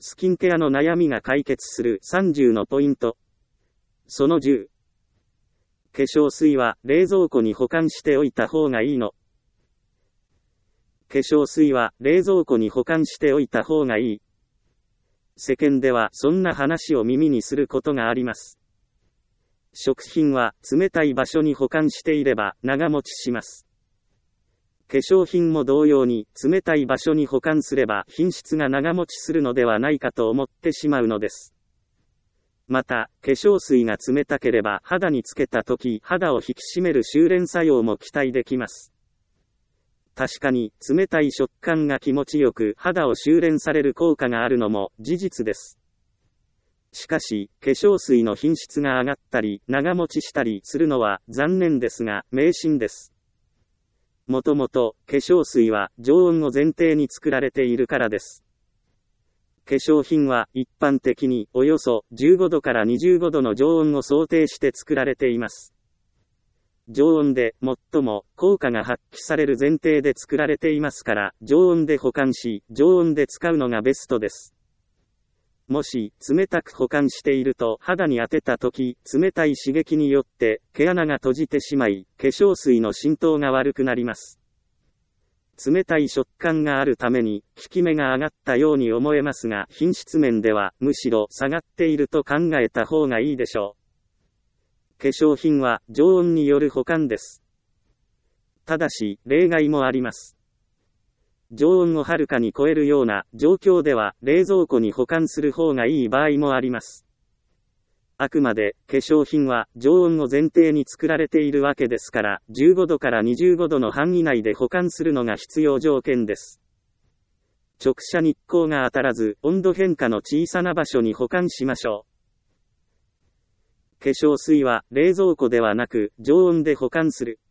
スキンケアの悩みが解決する30のポイント。その10。化粧水は冷蔵庫に保管しておいた方がいいの？化粧水は冷蔵庫に保管しておいた方がいい。世間ではそんな話を耳にすることがあります。食品は冷たい場所に保管していれば長持ちします。化粧品も同様に冷たい場所に保管すれば品質が長持ちするのではないかと思ってしまうのです。また、化粧水が冷たければ肌につけたとき肌を引き締める修練作用も期待できます。確かに冷たい食感が気持ちよく肌を修練される効果があるのも事実です。しかし、化粧水の品質が上がったり長持ちしたりするのは残念ですが迷信です。もともと化粧水は常温を前提に作られているからです。化粧品は一般的におよそ15度から25度の常温を想定して作られています。常温で最も効果が発揮される前提で作られていますから、常温で保管し、常温で使うのがベストです。もし冷たく保管していると肌に当てたとき、冷たい刺激によって毛穴が閉じてしまい、化粧水の浸透が悪くなります。冷たい食感があるために効き目が上がったように思えますが、品質面ではむしろ下がっていると考えた方がいいでしょう。化粧品は常温による保管です。ただし、例外もあります。常温をはるかに超えるような状況では冷蔵庫に保管する方がいい場合もあります。あくまで化粧品は常温を前提に作られているわけですから、15度から25度の範囲内で保管するのが必要条件です。直射日光が当たらず温度変化の小さな場所に保管しましょう。化粧水は冷蔵庫ではなく常温で保管する。